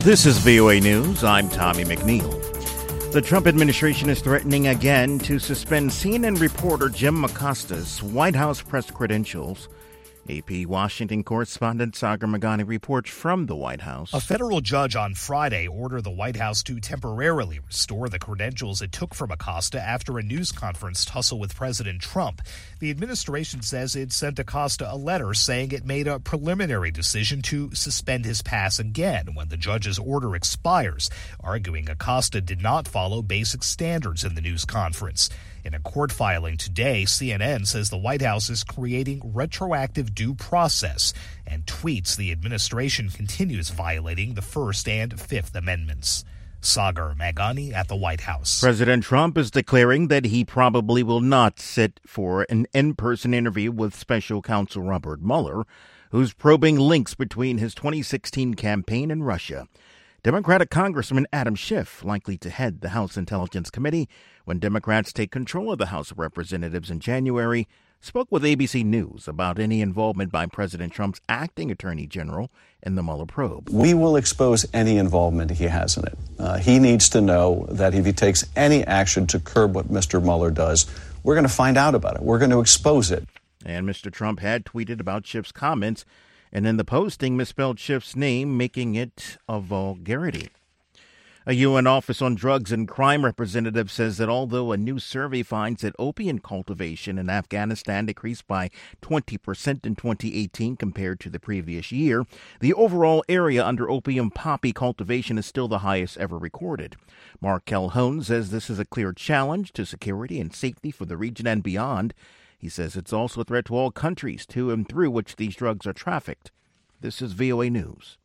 This is VOA News. I'm Tommy McNeil. The Trump administration is threatening again to suspend CNN reporter Jim Acosta's White House press credentials. AP Washington correspondent Sagar Meghani reports from the White House. A federal judge on Friday ordered the White House to temporarily restore the credentials it took from Acosta after a news conference tussle with President Trump. The administration says it sent Acosta a letter saying it made a preliminary decision to suspend his pass again when the judge's order expires, arguing Acosta did not follow basic standards in the news conference. In a court filing today, CNN says the White House is creating retroactive due process and tweets the administration continues violating the First and Fifth Amendments. Sagar Meghani at the White House. President Trump is declaring that he probably will not sit for an in-person interview with special counsel Robert Mueller, who's probing links between his 2016 campaign and Russia. Democratic Congressman Adam Schiff likely to head the House Intelligence Committee when Democrats take control of the House of Representatives in January, spoke with ABC News about any involvement by President Trump's acting attorney general in the Mueller probe. We will expose any involvement he has in it. He needs to know that if he takes any action to curb what Mr. Mueller does, we're going to find out about it. We're going to expose it. And Mr. Trump had tweeted about Schiff's comments, and in the posting misspelled Schiff's name, making it a vulgarity. A UN Office on Drugs and Crime representative says that although a new survey finds that opium cultivation in Afghanistan decreased by 20% in 2018 compared to the previous year, the overall area under opium poppy cultivation is still the highest ever recorded. Mark Calhoun says this is a clear challenge to security and safety for the region and beyond. He says it's also a threat to all countries to and through which these drugs are trafficked. This is VOA News.